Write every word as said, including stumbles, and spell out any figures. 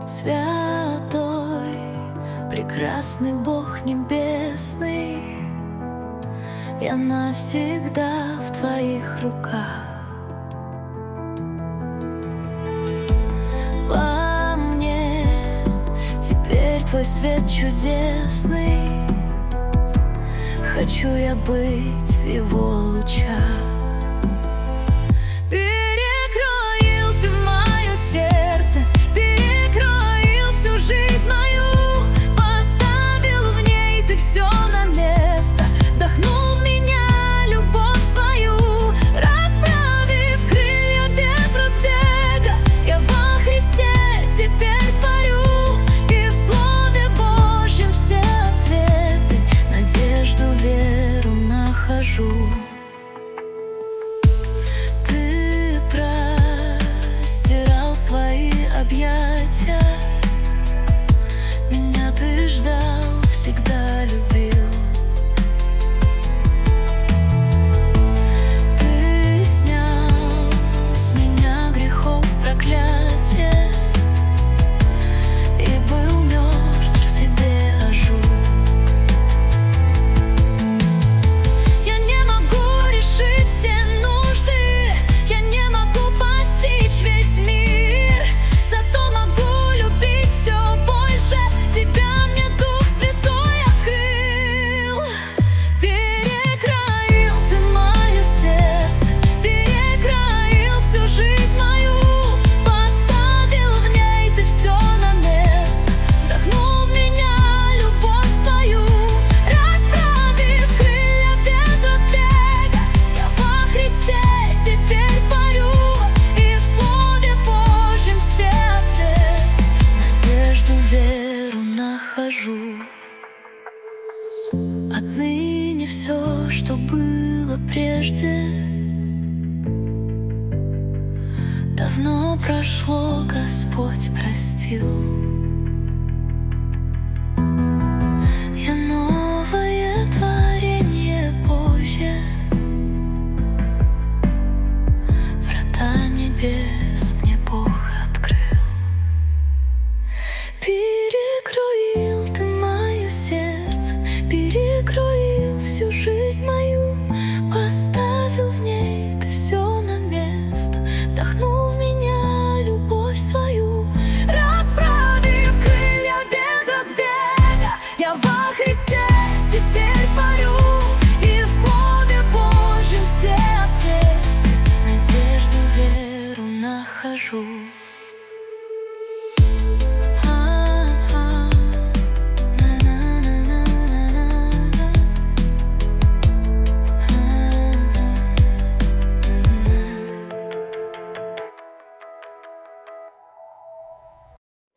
Святой, прекрасный Бог небесный, я навсегда в Твоих руках. Во мне теперь Твой свет чудесный, хочу я быть в Его лучах. Ты простирал свои объятия, меня Ты ждал, всегда любил. Ты снял с меня грехов проклятие и был мертв в Тебе ожил. Отныне все, что было прежде, давно прошло, Господь простил.